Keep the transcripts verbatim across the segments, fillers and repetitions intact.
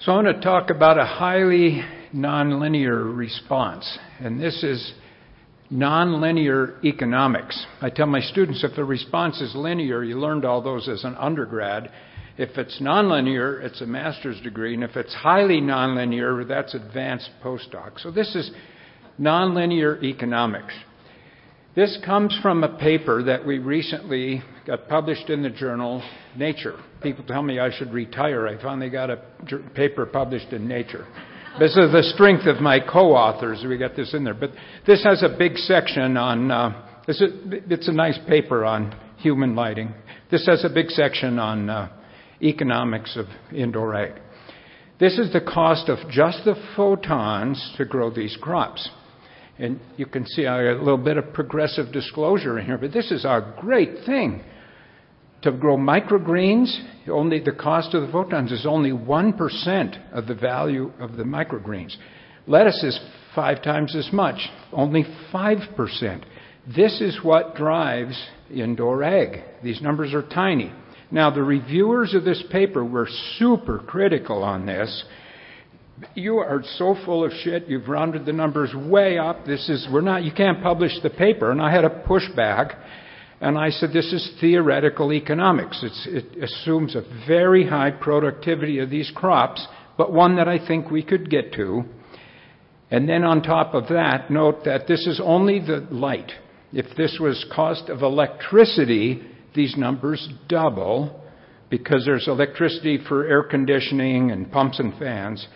So I want to talk about a highly nonlinear response, and this is nonlinear economics. I tell my students if the response is linear, you learned all those as an undergrad. If it's nonlinear, it's a master's degree, and if it's highly nonlinear, that's advanced postdoc. So this is nonlinear economics. This comes from a paper that we recently got published in the journal Nature. People tell me I should retire. I finally got a paper published in Nature. This is the strength of my co-authors. We got this in there. But this has a big section on, uh, this is, it's a nice paper on human lighting. This has a big section on uh, economics of indoor ag. This is the cost of just the photons to grow these crops. And you can see I got a little bit of progressive disclosure in here, but this is our great thing. To grow microgreens, only the cost of the photons is only one percent of the value of the microgreens. Lettuce is five times as much, only five percent. This is what drives indoor ag. These numbers are tiny. Now, the reviewers of this paper were super critical on this. You are so full of shit. You've rounded the numbers way up. This is, we're not, you can't publish the paper. And I had a pushback. And I said, this is theoretical economics. It's, it assumes a very high productivity of these crops, but one that I think we could get to. And then on top of that, note that this is only the light. If this was cost of electricity, these numbers double because there's electricity for air conditioning and pumps and fans.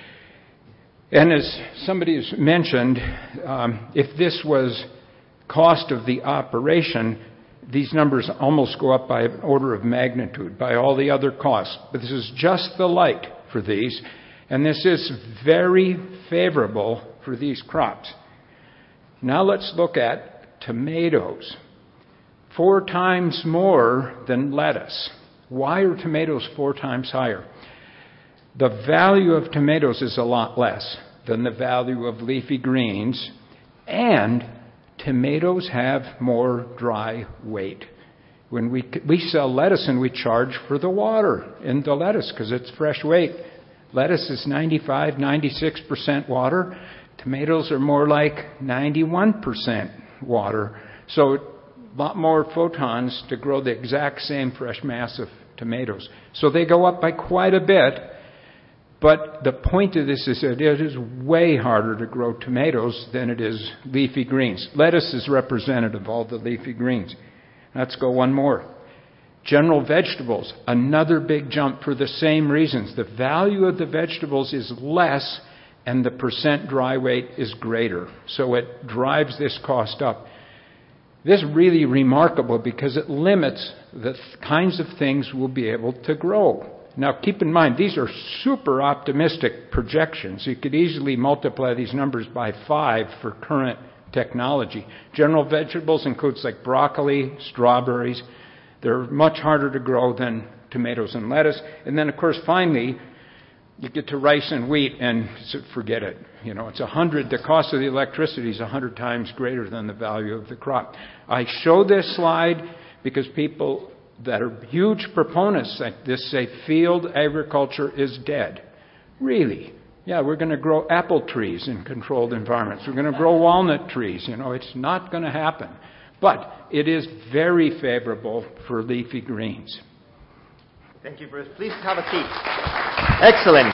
And as somebody has mentioned, um, if this was cost of the operation, these numbers almost go up by an order of magnitude by all the other costs. But this is just the light for these, and this is very favorable for these crops. Now let's look at tomatoes. Four times more than lettuce. Why are tomatoes four times higher? The value of tomatoes is a lot less than the value of leafy greens, and tomatoes have more dry weight. When we we sell lettuce and we charge for the water in the lettuce because it's fresh weight. Lettuce is ninety-five, ninety-six percent water. Tomatoes are more like ninety-one percent water. So a lot more photons to grow the exact same fresh mass of tomatoes. So they go up by quite a bit. But the point of this is that it is way harder to grow tomatoes than it is leafy greens. Lettuce is representative of all the leafy greens. Let's go one more. General vegetables, another big jump for the same reasons. The value of the vegetables is less and the percent dry weight is greater. So it drives this cost up. This is really remarkable because it limits the kinds of things we'll be able to grow. Now, keep in mind, these are super optimistic projections. You could easily multiply these numbers by five for current technology. General vegetables includes like broccoli, strawberries. They're much harder to grow than tomatoes and lettuce. And then, of course, finally, you get to rice and wheat, and forget it. You know, it's a hundred. The cost of the electricity is a hundred times greater than the value of the crop. I show this slide because people that are huge proponents like this say field agriculture is dead. Really? Yeah, we're going to grow apple trees in controlled environments. We're going to grow walnut trees. You know, it's not going to happen. But it is very favorable for leafy greens. Thank you, Bruce. Please have a seat. Excellent.